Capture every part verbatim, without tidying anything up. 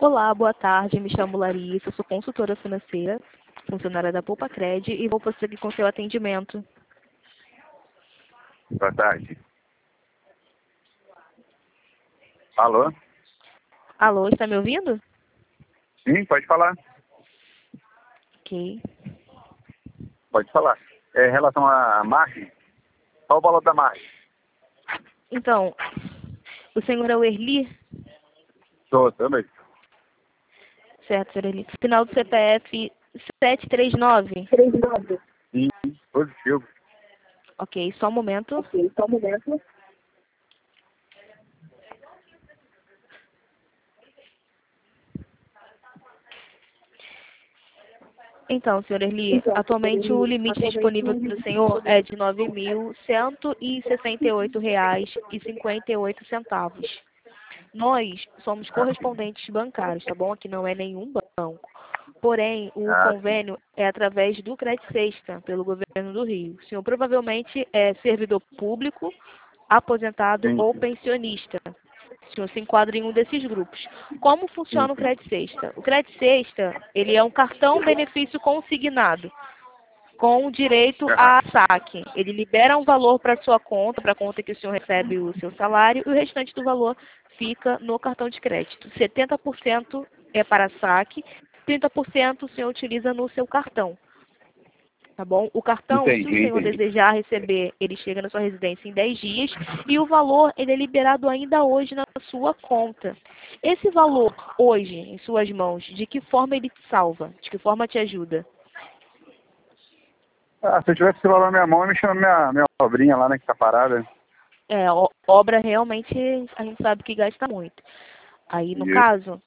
Olá, boa tarde. Me chamo Larissa, sou consultora financeira, funcionária da Poupa-Cred e vou prosseguir com seu atendimento. Boa tarde. Alô? Alô, está me ouvindo? Sim, pode falar. Ok. Pode falar. É, em relação à margem, qual o valor da margem? Então, o senhor é o Erli? Sou, também. Certo, senhor Erli. Final do C P F sete três nove. Sim, positivo. Ok, só um momento. Ok, só um momento. Então, senhor Erli, atualmente o limite disponível para o senhor é de nove mil cento e sessenta e oito reais e cinquenta e oito centavos. Nós somos correspondentes bancários, tá bom? Aqui não é nenhum banco. Porém, o Ah, convênio é através do Crédito Sexta, pelo governo do Rio. O senhor provavelmente é servidor público, aposentado sim, ou sim, pensionista. O senhor se enquadra em um desses grupos. Como sim, funciona o sim. Crédito Sexta? O Crédito Sexta, ele é um cartão benefício consignado, com direito Aham. a saque. Ele libera um valor para a sua conta, para a conta que o senhor recebe o seu salário, e o restante do valor fica no cartão de crédito. setenta por cento é para saque, trinta por cento o senhor utiliza no seu cartão. Tá bom? O cartão, se o Entendi, senhor entendi. desejar receber, ele chega na sua residência em dez dias e o valor ele é liberado ainda hoje na sua conta. Esse valor hoje em suas mãos, de que forma ele te salva? De que forma te ajuda? Ah, se eu tivesse esse valor na minha mão, eu me chama minha, minha obrinha lá, né, que tá parada. É, o- obra realmente a gente sabe que gasta muito. Aí, no Isso. caso,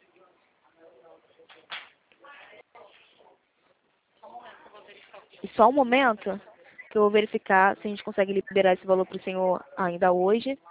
só um momento que eu vou verificar se a gente consegue liberar esse valor para o senhor ainda hoje.